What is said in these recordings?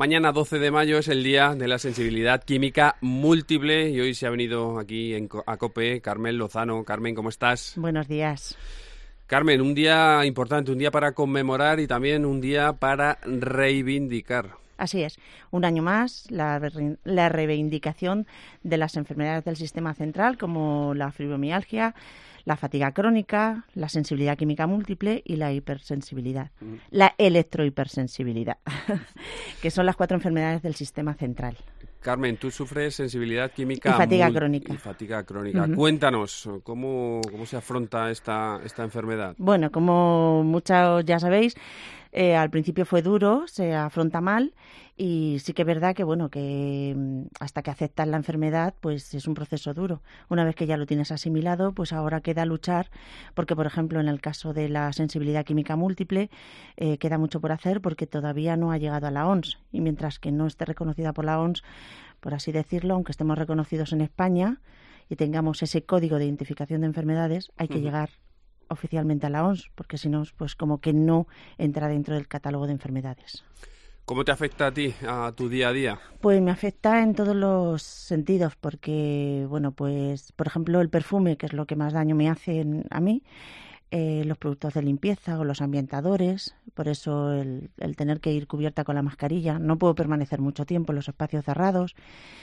Mañana 12 de mayo es el día de la sensibilidad química múltiple y hoy se ha venido aquí a COPE Carmen Lozano. Carmen, ¿cómo estás? Buenos días. Carmen, un día importante, un día para conmemorar y también un día para reivindicar. Así es, un año más la reivindicación de las enfermedades del sistema central como la fibromialgia, la fatiga crónica, la sensibilidad química múltiple y la hipersensibilidad, la electrohipersensibilidad, que son las 4 enfermedades del sistema central. Carmen, tú sufres sensibilidad química y fatiga crónica. Y fatiga crónica. Cuéntanos, ¿cómo se afronta esta enfermedad? Bueno, como muchos ya sabéis, al principio fue duro, se afronta mal y sí que es verdad que hasta que aceptas la enfermedad pues es un proceso duro. Una vez que ya lo tienes asimilado, pues ahora queda luchar porque, por ejemplo, en el caso de la sensibilidad química múltiple queda mucho por hacer porque todavía no ha llegado a la OMS y mientras que no esté reconocida por la OMS, por así decirlo, aunque estemos reconocidos en España y tengamos ese código de identificación de enfermedades, hay que llegar oficialmente a la OMS, porque si no, pues como que no entra dentro del catálogo de enfermedades. ¿Cómo te afecta a ti, a tu día a día? Pues me afecta en todos los sentidos, porque, pues, por ejemplo, el perfume, que es lo que más daño me hace a mí, los productos de limpieza o los ambientadores, por eso el tener que ir cubierta con la mascarilla, no puedo permanecer mucho tiempo en los espacios cerrados.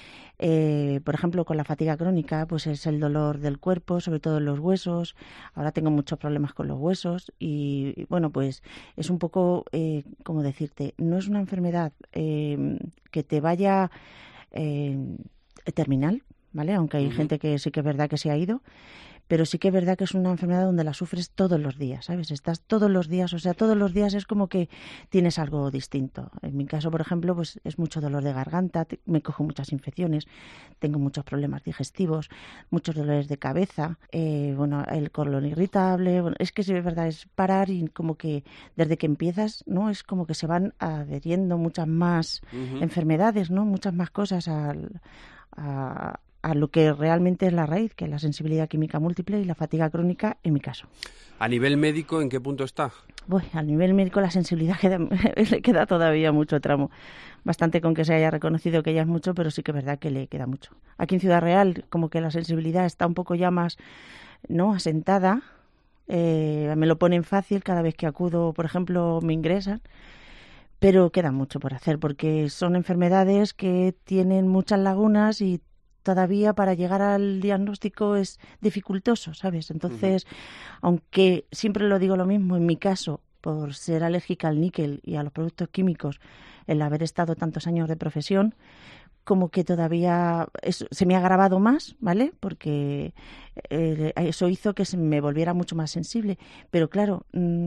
Por ejemplo, con la fatiga crónica, pues es el dolor del cuerpo, sobre todo en los huesos. Ahora tengo muchos problemas con los huesos y pues es un poco, ¿cómo decirte? No es una enfermedad que te vaya terminal, ¿vale? Aunque hay gente que sí que es verdad que se ha ido. Pero sí que es verdad que es una enfermedad donde la sufres todos los días, ¿sabes? Estás todos los días, todos los días es como que tienes algo distinto. En mi caso, por ejemplo, pues es mucho dolor de garganta, me cojo muchas infecciones, tengo muchos problemas digestivos, muchos dolores de cabeza, el colon irritable. Es que sí es verdad, es parar y como que desde que empiezas, ¿no? Es como que se van adheriendo muchas más enfermedades, ¿no? Muchas más cosas a lo que realmente es la raíz, que es la sensibilidad química múltiple y la fatiga crónica, en mi caso. ¿A nivel médico en qué punto está? A nivel médico la sensibilidad le queda todavía mucho tramo. Bastante con que se haya reconocido que ya es mucho, pero sí que es verdad que le queda mucho. Aquí en Ciudad Real, como que la sensibilidad está un poco ya más, ¿no?, asentada. Me lo ponen fácil cada vez que acudo, por ejemplo, me ingresan. Pero queda mucho por hacer porque son enfermedades que tienen muchas lagunas y todavía para llegar al diagnóstico es dificultoso, ¿sabes? Entonces, aunque siempre lo digo lo mismo, en mi caso, por ser alérgica al níquel y a los productos químicos, el haber estado tantos años de profesión, como que todavía se me ha agravado más, ¿vale? Porque eso hizo que se me volviera mucho más sensible. Pero claro,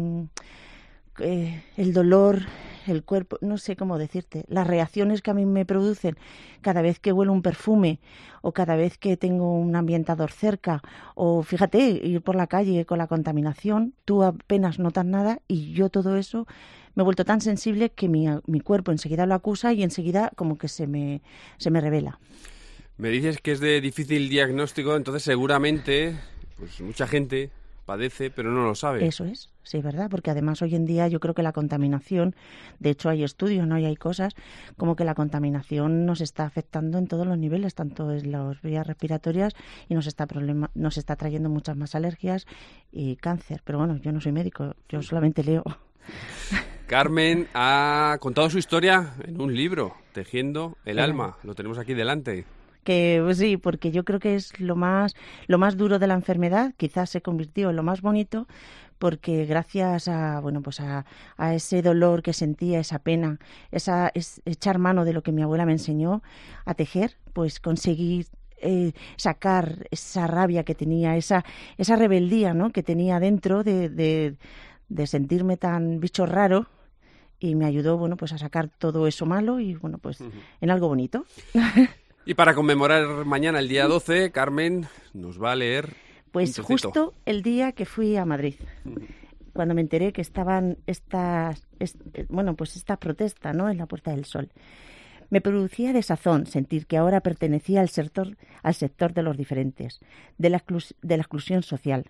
el dolor, el cuerpo, no sé cómo decirte, las reacciones que a mí me producen cada vez que huelo un perfume o cada vez que tengo un ambientador cerca o fíjate, ir por la calle con la contaminación, tú apenas notas nada y yo todo eso me he vuelto tan sensible que mi cuerpo enseguida lo acusa y enseguida como que se me revela. Me dices que es de difícil diagnóstico, entonces seguramente pues mucha gente padece, pero no lo sabe. Eso es, sí, ¿verdad? Porque además hoy en día yo creo que la contaminación, de hecho hay estudios, ¿no? Y hay cosas como que la contaminación nos está afectando en todos los niveles, tanto en las vías respiratorias y nos está trayendo muchas más alergias y cáncer. Pero bueno, yo no soy médico, yo solamente leo. Carmen ha contado su historia en un libro, Tejiendo el alma. Lo tenemos aquí delante. Que pues sí, porque yo creo que es lo más duro de la enfermedad, quizás se convirtió en lo más bonito, porque gracias a ese dolor que sentía, esa pena, echar mano de lo que mi abuela me enseñó a tejer, pues conseguí sacar esa rabia que tenía, esa rebeldía, ¿no?, que tenía dentro de sentirme tan bicho raro. Y me ayudó, a sacar todo eso malo y, en algo bonito. Y para conmemorar mañana, el día 12, Carmen nos va a leer pues justo el día que fui a Madrid, cuando me enteré que estaban esta protesta, ¿no?, en la Puerta del Sol. Me producía desazón sentir que ahora pertenecía al sector de los diferentes, de la exclusión social,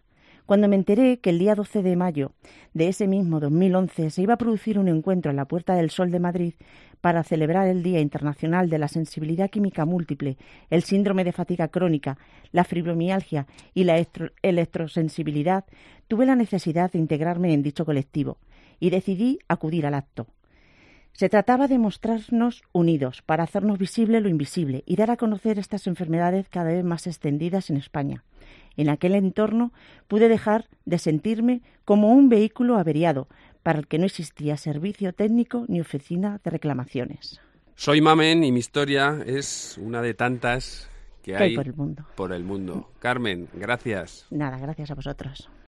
Cuando me enteré que el día 12 de mayo de ese mismo 2011 se iba a producir un encuentro en la Puerta del Sol de Madrid para celebrar el Día Internacional de la Sensibilidad Química Múltiple, el síndrome de fatiga crónica, la fibromialgia y la electrosensibilidad, tuve la necesidad de integrarme en dicho colectivo y decidí acudir al acto. Se trataba de mostrarnos unidos para hacernos visible lo invisible y dar a conocer estas enfermedades cada vez más extendidas en España. En aquel entorno pude dejar de sentirme como un vehículo averiado para el que no existía servicio técnico ni oficina de reclamaciones. Soy Mamen y mi historia es una de tantas que hay por el mundo. Carmen, gracias. Nada, gracias a vosotros.